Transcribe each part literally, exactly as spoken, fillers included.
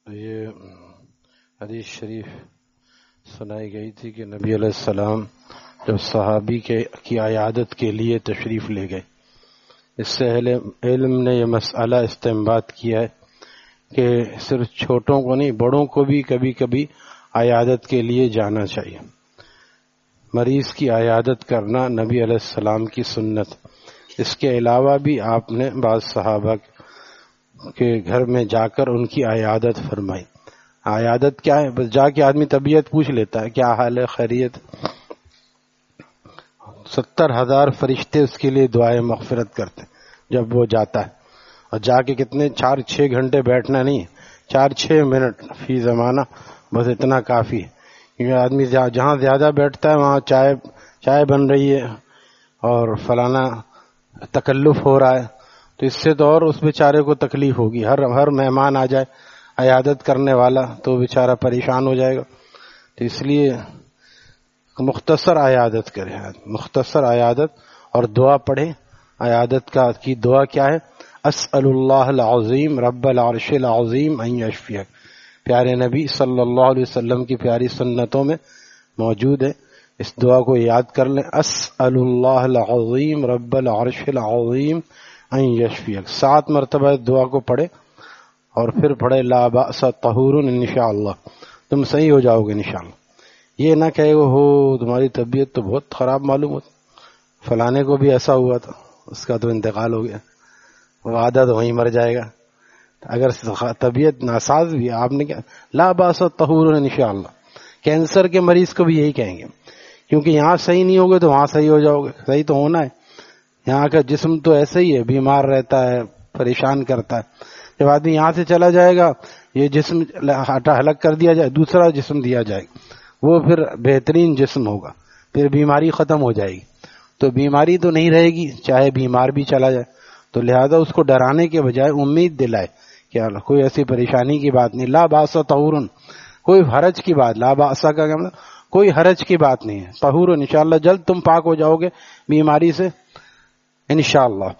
یہ حدیث شریف سنائی گئی تھی کہ نبی علیہ السلام جب صحابی کے کی عیادت کے لیے تشریف لے گئے، اس سے اہل علم نے یہ مسئلہ استنباط کیا ہے کہ صرف چھوٹوں کو نہیں، بڑوں کو بھی کبھی کبھی عیادت کے لیے جانا چاہیے۔ مریض کی عیادت کرنا نبی علیہ السلام کی سنت۔ اس کے علاوہ بھی آپ نے بعض صحابہ کے گھر میں جا کر ان کی عیادت فرمائی۔ عیادت کیا ہے؟ بس جا کے آدمی طبیعت پوچھ لیتا ہے، کیا حال ہے، خیریت؟ ستر ہزار فرشتے اس کے لیے دعائیں مغفرت کرتے ہیں جب وہ جاتا ہے، اور جا کے کتنے چار چھ گھنٹے بیٹھنا نہیں، چار چھ منٹ فی زمانہ بس اتنا کافی ہے، کیونکہ آدمی جہاں زیادہ بیٹھتا ہے وہاں چائے چائے بن رہی ہے اور فلانا تکلف ہو رہا ہے، تو اس سے تو اور اس بیچارے کو تکلیف ہوگی۔ ہر ہر مہمان آ جائے عیادت کرنے والا تو بیچارہ پریشان ہو جائے گا، تو اس لیے مختصر عیادت کرے، مختصر عیادت اور دعا پڑھے۔ عیادت کا کی دعا کیا ہے؟ اسأل اللہ العظیم رب العرش العظیم ان یشفیک۔ پیارے نبی صلی اللہ علیہ وسلم کی پیاری سنتوں میں موجود ہے، اس دعا کو یاد کر لیں، اسأل اللہ العظیم رب العرش العظیم ان یشفیک۔ سات مرتبہ اس دعا کو پڑھے اور پھر پڑھے لا بأس طہور انشاءاللہ، تم صحیح ہو جاؤ گے انشاءاللہ۔ یہ نہ کہے گا ہو تمہاری طبیعت تو بہت خراب معلوم ہوتی، فلانے کو بھی ایسا ہوا تھا، اس کا تو انتقال ہو گیا، وہ آدھا تو وہیں مر جائے گا۔ اگر طبیعت ناساز بھی آپ نے کیا لا باس طہور انشاءاللہ، کینسر کے مریض کو بھی یہی کہیں گے، کیونکہ یہاں صحیح نہیں ہوگے تو وہاں صحیح ہو جاؤ گے، صحیح تو ہونا ہے۔ یہاں کا جسم تو ایسے ہی ہے، بیمار رہتا ہے، پریشان کرتا ہے۔ جب آدمی یہاں سے چلا جائے گا، یہ جسم ہٹا ہلک کر دیا جائے، دوسرا جسم دیا جائے گا، وہ پھر بہترین جسم ہوگا، پھر بیماری ختم ہو جائے گی۔ تو بیماری تو نہیں رہے گی چاہے بیمار بھی چلا جائے، تو لہذا اس کو ڈرانے کے بجائے امید دلائے کہ کوئی ایسی پریشانی کی بات نہیں، لا باس طہور، کوئی حرج کی بات، لا باس کا کیا مطلب؟ کوئی حرج کی بات نہیں ہے، طہور انشاءاللہ، جلد تم پاک ہو جاؤ گے بیماری سے انشاءاللہ۔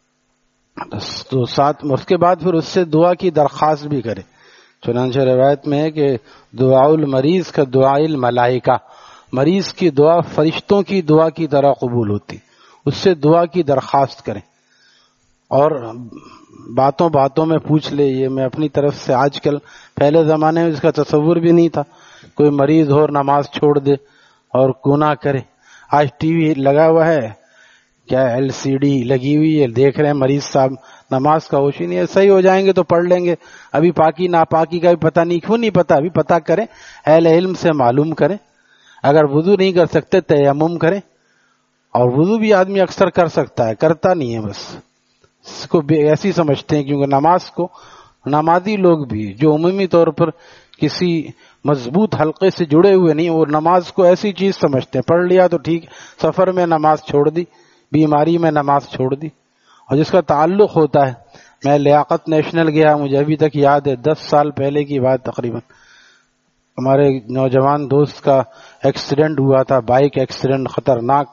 تو ساتھ اس کے بعد پھر اس سے دعا کی درخواست بھی کرے۔ چنانچہ روایت میں ہے کہ دعاء المریض کا دعاء الملائکہ، مریض کی دعا فرشتوں کی دعا کی طرح قبول ہوتی، اس سے دعا کی درخواست کریں۔ اور باتوں باتوں میں پوچھ لے، یہ میں اپنی طرف سے آج کل، پہلے زمانے میں اس کا تصور بھی نہیں تھا، کوئی مریض ہو اور نماز چھوڑ دے اور گناہ کرے۔ آج ٹی وی لگا ہوا ہے، کیا ایل سی ڈی لگی ہوئی ہے، دیکھ رہے ہیں مریض صاحب، نماز کا ہوش ہی نہیں ہے، صحیح ہو جائیں گے تو پڑھ لیں گے، ابھی پاکی ناپاکی کا بھی پتہ نہیں، کیوں نہیں پتہ؟ ابھی پتہ کریں، اہل علم سے معلوم کریں۔ اگر وضو نہیں کر سکتے تیمم کریں، اور وضو بھی آدمی اکثر کر سکتا ہے، کرتا نہیں ہے، بس اس کو ایسی سمجھتے ہیں، کیونکہ نماز کو نمازی لوگ بھی جو عمومی طور پر کسی مضبوط حلقے سے جڑے ہوئے نہیں، وہ نماز کو ایسی چیز سمجھتے ہیں، پڑھ لیا تو ٹھیک، سفر میں نماز چھوڑ دی، بیماری میں نماز چھوڑ دی، اور جس کا تعلق ہوتا ہے۔ میں لیاقت نیشنل گیا، مجھے ابھی تک یاد ہے، دس سال پہلے کی بات تقریباً، ہمارے نوجوان دوست کا ایکسیڈنٹ ہوا تھا، بائک ایکسیڈنٹ خطرناک،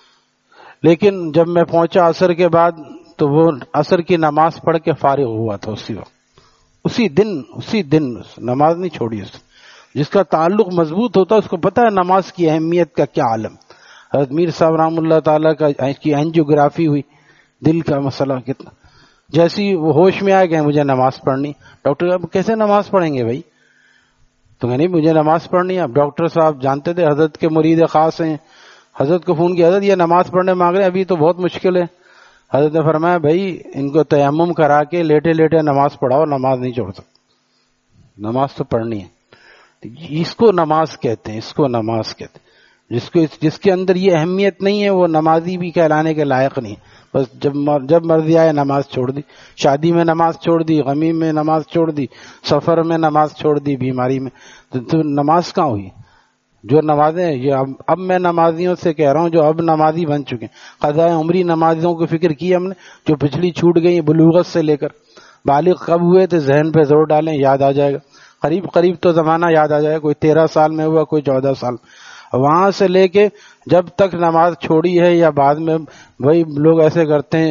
لیکن جب میں پہنچا عصر کے بعد تو وہ عصر کی نماز پڑھ کے فارغ ہوا تھا، اسی وقت، اسی دن اسی دن نماز نہیں چھوڑی اس نے۔ جس کا تعلق مضبوط ہوتا ہے اس کو پتہ ہے نماز کی اہمیت کا کیا عالم۔ حضرت میر صاحب رحم اللہ تعالیٰ کا کی اینجیوگرافی ہوئی، دل کا مسئلہ کتنا، جیسی وہ ہوش میں آئے کہ مجھے نماز پڑھنی، ڈاکٹر صاحب کیسے نماز پڑھیں گے بھائی؟ تو نہیں، مجھے نماز پڑھنی ہے۔ اب ڈاکٹر صاحب جانتے تھے حضرت کے مرید خاص ہیں، حضرت کو فون کیا، حضرت یہ نماز پڑھنے مانگ رہے ہیں، ابھی تو بہت مشکل ہے۔ حضرت نے فرمایا بھائی ان کو تیمم کرا کے لیٹے لیٹے نماز پڑھاؤ، نماز نہیں چھوڑ سکتے، نماز تو پڑھنی ہے۔ اس کو نماز کہتے ہیں، اس کو نماز کہتے ہیں۔ جس کو جس کے اندر یہ اہمیت نہیں ہے وہ نمازی بھی کہلانے کے لائق نہیں، بس جب جب مرضی آئے نماز چھوڑ دی، شادی میں نماز چھوڑ دی، غمی میں نماز چھوڑ دی، سفر میں نماز چھوڑ دی، بیماری میں، تو نماز کہاں ہوئی؟ جو نمازیں یہ اب, اب میں نمازیوں سے کہہ رہا ہوں جو اب نمازی بن چکے ہیں، قضاء عمری نمازیوں کی فکر کی ہم نے، جو پچھلی چھوٹ گئی بلوغت سے لے کر بالغ کب ہوئے تھے، ذہن پہ زور ڈالیں، یاد آ جائے گا، قریب قریب تو زمانہ یاد آ جائے گا، کوئی تیرہ سال میں ہوا، کوئی چودہ سال، وہاں سے لے کے جب تک نماز چھوڑی ہے، یا بعد میں وہی لوگ ایسے کرتے ہیں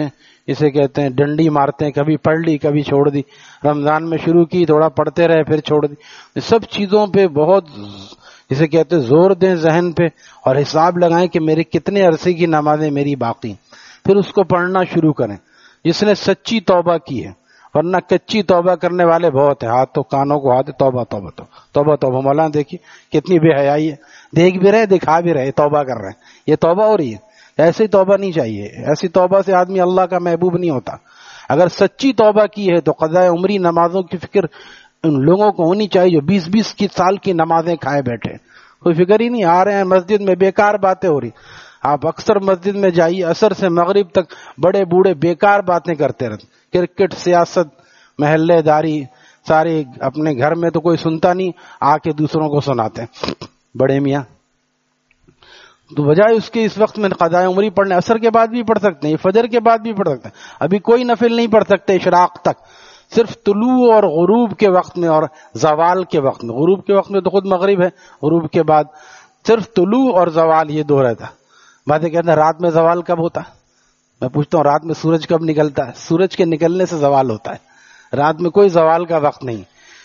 اسے کہتے ہیں ڈنڈی مارتے ہیں، کبھی پڑھ لی کبھی چھوڑ دی، رمضان میں شروع کی تھوڑا پڑھتے رہے پھر چھوڑ دی، سب چیزوں پہ بہت جسے کہتے ہیں زور دیں ذہن پہ اور حساب لگائیں کہ میرے کتنے عرصے کی نمازیں میری باقی، پھر اس کو پڑھنا شروع کریں جس نے سچی توبہ کی ہے، ورنہ کچی توبہ کرنے والے بہت ہیں، ہاتھ تو کانوں کو ہاتھ توبہ توبہ تو توبہ توبہ مولانا دیکھیے کتنی بے حیائی ہے، دیکھ بھی رہے دکھا بھی رہے توبہ کر رہے ہیں، یہ توبہ ہو رہی ہے؟ ایسی توبہ نہیں چاہیے، ایسی توبہ سے آدمی اللہ کا محبوب نہیں ہوتا۔ اگر سچی توبہ کی ہے تو قضاء عمری نمازوں کی فکر ان لوگوں کو ہونی چاہیے جو بیس بیس کی سال کی نمازیں کھائے بیٹھے، کوئی فکر ہی نہیں، آ رہے ہیں مسجد میں بیکار باتیں ہو رہی۔ آپ اکثر مسجد میں جائیے عصر سے مغرب تک بڑے بوڑھے بیکار باتیں کرتے رہتے، کرکٹ، سیاست، محلے داری، سارے اپنے گھر میں تو کوئی سنتا نہیں، آ کے دوسروں کو سناتے ہیں بڑے میاں۔ تو بجائے اس کے اس وقت میں قضاء عمری پڑھنے، عصر کے بعد بھی پڑھ سکتے ہیں، فجر کے بعد بھی پڑھ سکتے ہیں، ابھی کوئی نفل نہیں پڑھ سکتے اشراق تک، صرف طلوع اور غروب کے وقت میں اور زوال کے وقت میں۔ غروب کے وقت میں تو خود مغرب ہے، غروب کے بعد صرف طلوع اور زوال یہ دو رہتا۔ باتیں کہتے ہیں رات میں زوال کب ہوتا ہے؟ میں پوچھتا ہوں رات میں سورج کب نکلتا ہے؟ سورج کے نکلنے سے زوال ہوتا ہے، رات میں کوئی زوال کا وقت نہیں۔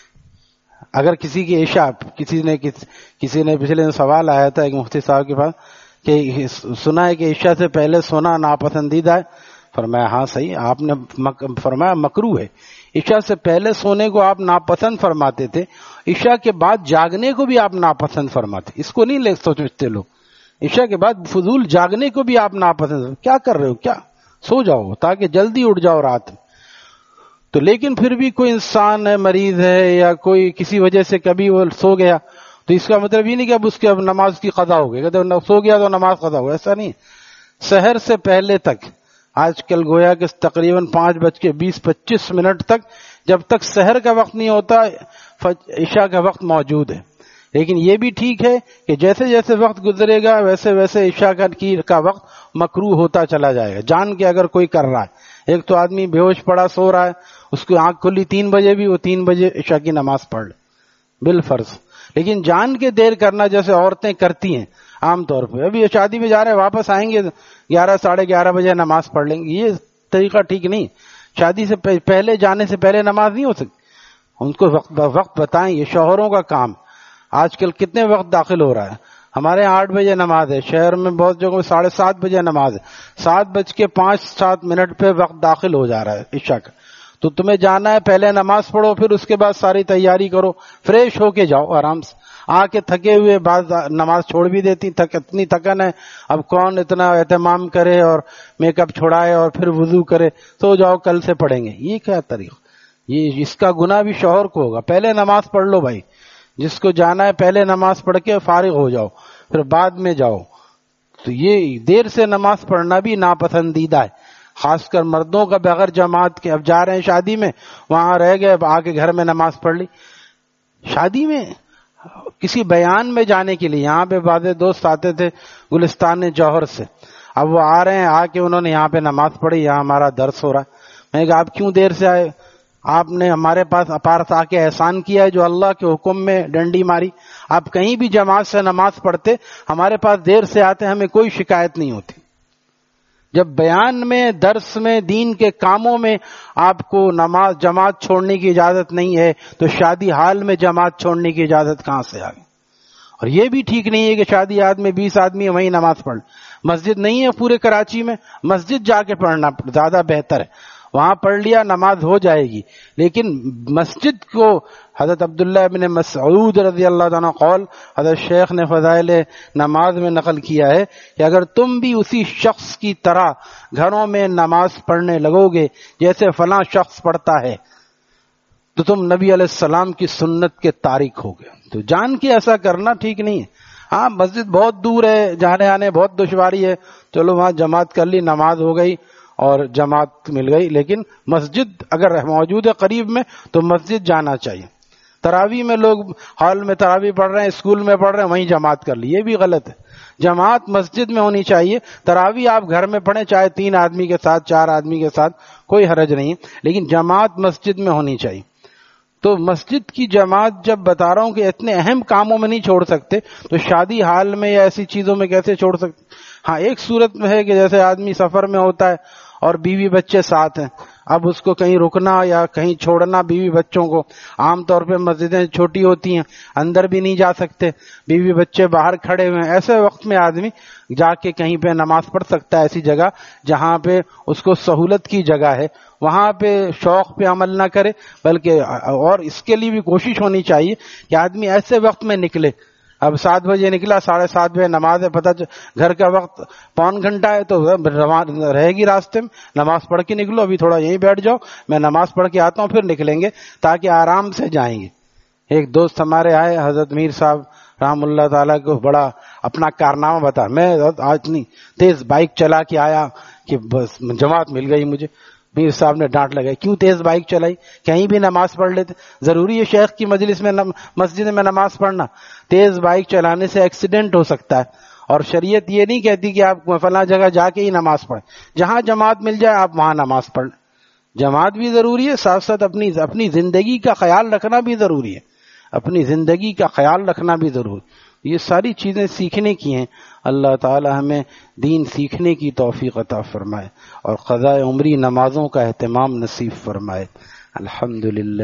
اگر کسی کی عشاء، کسی نے کسی نے پچھلے سوال آیا تھا ایک مفتی صاحب کے پاس کہ سنا ہے کہ عشاء سے پہلے سونا ناپسندیدہ ہے، فرمایا ہاں صحیح، آپ نے فرمایا مکروہ ہے۔ عشاء سے پہلے سونے کو آپ ناپسند فرماتے تھے، عشاء کے بعد جاگنے کو بھی آپ ناپسند فرماتے، اس کو نہیں لے سوچتے لوگ، عشاء کے بعد فضول جاگنے کو بھی آپ ناپسند، کیا کر رہے ہو؟ کیا سو جاؤ تاکہ جلدی اٹھ جاؤ رات میں۔ تو لیکن پھر بھی کوئی انسان ہے، مریض ہے یا کوئی کسی وجہ سے کبھی وہ سو گیا تو اس کا مطلب یہ نہیں کہ اب اس کی اب نماز کی قضا ہو گئی، کہتے سو گیا تو نماز قضا ہو گئی، ایسا نہیں۔ سحر سے پہلے تک، آج کل گویا کہ تقریباً پانچ بج کے بیس پچیس منٹ تک، جب تک سحر کا وقت نہیں ہوتا عشاء کا وقت موجود ہے۔ لیکن یہ بھی ٹھیک ہے کہ جیسے جیسے وقت گزرے گا ویسے ویسے عشاء کا وقت مکروہ ہوتا چلا جائے گا، جان کے اگر کوئی کر رہا ہے۔ ایک تو آدمی بے ہوش پڑا سو رہا ہے، اس کی آنکھ کھلی تین بجے بھی، وہ تین بجے عشاء کی نماز پڑھ لے بالفرض، لیکن جان کے دیر کرنا جیسے عورتیں کرتی ہیں عام طور پہ، ابھی شادی میں جا رہے ہیں واپس آئیں گے گیارہ ساڑھے گیارہ بجے نماز پڑھ لیں گے، یہ طریقہ ٹھیک نہیں۔ شادی سے پہلے جانے سے پہلے نماز نہیں ہو سکتی، ان کو وقت وقت بتائیں، یہ شوہروں کا کام۔ آج کل کتنے وقت داخل ہو رہا ہے؟ ہمارے یہاں آٹھ بجے نماز ہے، شہر میں بہت جگہوں میں ساڑھے سات بجے نماز ہے، سات بج کے پانچ سات منٹ پہ وقت داخل ہو جا رہا ہے عشاء کا۔ تو تمہیں جانا ہے، پہلے نماز پڑھو، پھر اس کے بعد ساری تیاری کرو، فریش ہو کے جاؤ آرام سے۔ آ کے تھکے ہوئے بعض نماز چھوڑ بھی دیتی، تھک اتنی تھکن ہے، اب کون اتنا اہتمام کرے اور میک اپ چھوڑائے اور پھر وضو کرے، تو جاؤ کل سے پڑھیں گے۔ یہ کیا طریقہ؟ یہ اس کا گناہ بھی شوہر کو ہوگا۔ پہلے نماز پڑھ لو بھائی، جس کو جانا ہے پہلے نماز پڑھ کے فارغ ہو جاؤ، پھر بعد میں جاؤ۔ تو یہ دیر سے نماز پڑھنا بھی ناپسندیدہ ہے، خاص کر مردوں کا بغیر جماعت کے۔ اب جا رہے ہیں شادی میں، وہاں رہ گئے، اب آ کے گھر میں نماز پڑھ لی۔ شادی میں کسی بیان میں جانے کے لیے، یہاں پہ بعض دوست آتے تھے گلستان جوہر سے، اب وہ آ رہے ہیں، آ کے انہوں نے یہاں پہ نماز پڑھی، یہاں ہمارا درس ہو رہا ہے۔ میں نے کہا آپ کیوں دیر سے آئے؟ آپ نے ہمارے پاس پارس آ کے احسان کیا ہے جو اللہ کے حکم میں ڈنڈی ماری۔ آپ کہیں بھی جماعت سے نماز پڑھتے، ہمارے پاس دیر سے آتے، ہمیں کوئی شکایت نہیں ہوتی۔ جب بیان میں، درس میں، دین کے کاموں میں آپ کو نماز جماعت چھوڑنے کی اجازت نہیں ہے تو شادی حال میں جماعت چھوڑنے کی اجازت کہاں سے آ گئی؟ اور یہ بھی ٹھیک نہیں ہے کہ شادی حال میں بیس آدمی وہیں نماز پڑھ، مسجد نہیں ہے پورے کراچی میں، مسجد جا کے پڑھنا زیادہ بہتر ہے، وہاں پڑھ لیا نماز ہو جائے گی۔ لیکن مسجد کو حضرت عبداللہ بن مسعود رضی اللہ عنہ قول حضرت شیخ نے فضائل نماز میں نقل کیا ہے کہ اگر تم بھی اسی شخص کی طرح گھروں میں نماز پڑھنے لگو گے جیسے فلاں شخص پڑھتا ہے تو تم نبی علیہ السلام کی سنت کے تارک ہو گئے۔ تو جان کے ایسا کرنا ٹھیک نہیں ہے۔ ہاں مسجد بہت دور ہے، جانے آنے بہت دشواری ہے، چلو وہاں جماعت کر لی، نماز ہو گئی اور جماعت مل گئی، لیکن مسجد اگر موجود ہے قریب میں تو مسجد جانا چاہیے۔ تراویح میں لوگ ہال میں تراویح پڑھ رہے ہیں، اسکول میں پڑھ رہے ہیں، وہیں جماعت کر لی، یہ بھی غلط ہے۔ جماعت مسجد میں ہونی چاہیے، تراویح آپ گھر میں پڑھیں چاہے تین آدمی کے ساتھ، چار آدمی کے ساتھ، کوئی حرج نہیں، لیکن جماعت مسجد میں ہونی چاہیے۔ تو مسجد کی جماعت جب بتا رہا ہوں کہ اتنے اہم کاموں میں نہیں چھوڑ سکتے تو شادی حال میں یا ایسی چیزوں میں کیسے چھوڑ سکتے؟ ہاں ایک صورت میں ہے کہ جیسے آدمی سفر میں ہوتا ہے اور بیوی بچے ساتھ ہیں. اب اس کو کہیں رکنا یا کہیں چھوڑنا بیوی بچوں کو، عام طور پہ مسجدیں چھوٹی ہوتی ہیں، اندر بھی نہیں جا سکتے، بیوی بچے باہر کھڑے ہوئے ہیں، ایسے وقت میں آدمی جا کے کہیں پہ نماز پڑھ سکتا ہے، ایسی جگہ جہاں پہ اس کو سہولت کی جگہ ہے. وہاں پہ شوق پہ عمل نہ کرے، بلکہ اور اس کے لیے بھی کوشش ہونی چاہیے کہ آدمی ایسے وقت میں نکلے. اب سات بجے نکلا، ساڑھے سات بجے نماز ہے، پتہ گھر کا وقت پون گھنٹہ ہے تو رہے گی راستے میں، نماز پڑھ کے نکلو، ابھی تھوڑا یہیں بیٹھ جاؤ، میں نماز پڑھ کے آتا ہوں پھر نکلیں گے، تاکہ آرام سے جائیں گے. ایک دوست ہمارے آئے، حضرت میر صاحب رحم اللہ تعالیٰ کو، بڑا اپنا کارنامہ بتا. میں آج نہیں تیز بائک چلا کے آیا کہ بس جماعت مل گئی مجھے. میر صاحب نے ڈانٹ لگائی، کیوں تیز بائک چلائی؟ کہیں بھی نماز پڑھ لیتے. ضروری ہے شیخ کی مجلس میں مسجد میں نماز پڑھنا؟ تیز بائک چلانے سے ایکسیڈنٹ ہو سکتا ہے، اور شریعت یہ نہیں کہتی کہ آپ فلاں جگہ جا کے ہی نماز پڑھیں. جہاں جماعت مل جائے آپ وہاں نماز پڑھ لیں. جماعت بھی ضروری ہے، ساتھ ساتھ اپنی اپنی زندگی کا خیال رکھنا بھی ضروری ہے، اپنی زندگی کا خیال رکھنا بھی ضروری. یہ ساری چیزیں سیکھنے کی ہیں. اللہ تعالی ہمیں دین سیکھنے کی توفیق عطا فرمائے اور قضاء عمری نمازوں کا اہتمام نصیب فرمائے. الحمدللہ.